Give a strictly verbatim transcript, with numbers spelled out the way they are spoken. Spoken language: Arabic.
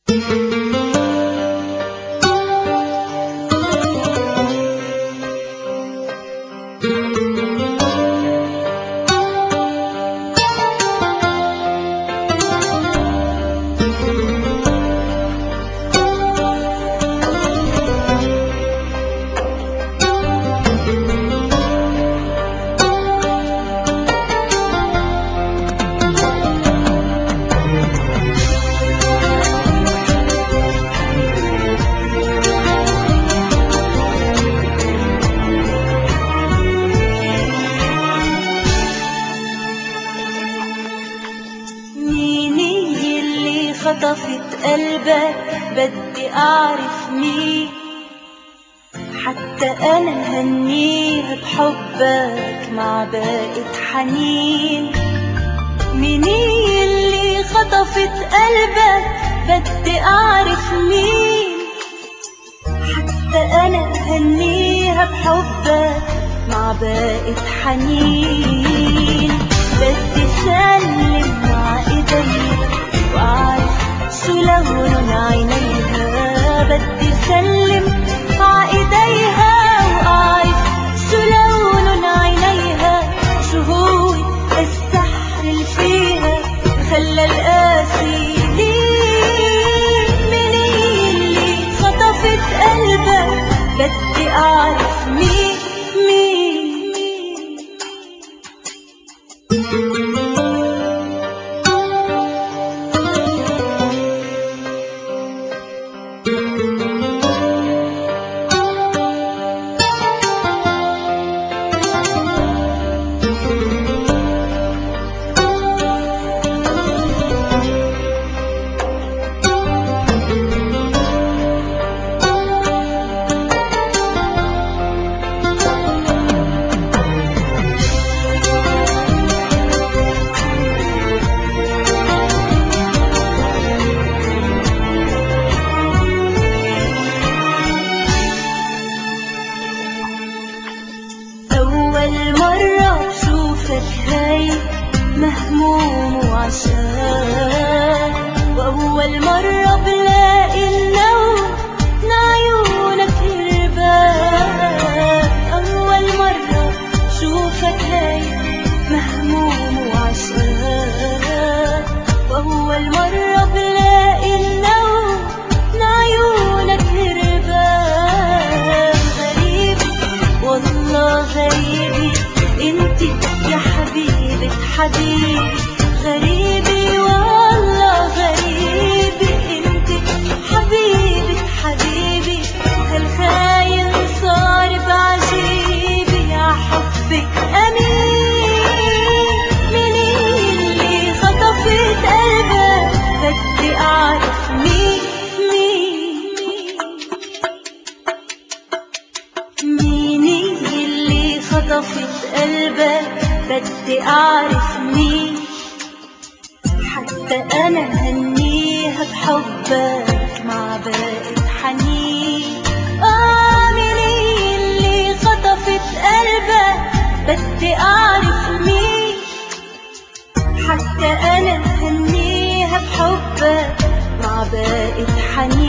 خطفت قلبك بدي أعرف مين، حتى أنا هنيها بحبك مع باقة حنين. مين اللي خطفت قلبك بدي أعرف مين، حتى أنا هنيها بحبك مع باقة حنين. بدي سلم مع إيديك وأعرف شو لون عينيها، بدي سلم مع إيديها وأعرف شو لون عينيها، شو هو السحر اللي فيها خلى القاسي ليه. مين اللي خطفت قلبك بدي أعرف مين مين. مهموم وعشان، وأول مرة بلاقي النوم من عيونك هربان. أول مرة شوفك هاي مهموم وعشان، وأول مرة بلاقي النوم من عيونك هربان. غريبة والله غريبة انتي يا حبيبة حبيبي، غريبة والله غريبة انتي حبيبة حبيبي. هالخاين صار بعجيبي يا حبك أمين. مين اللي خطفت قلبك بدي أعرف مين مين. مين اللي خطفت قلبك بدي أعرف مين، حتى أنا هنيها بحبك مع باقة حنين. آه مين اللي خطفت قلبك بدي أعرف مين، حتى أنا هنيها بحبك مع باقة حنين.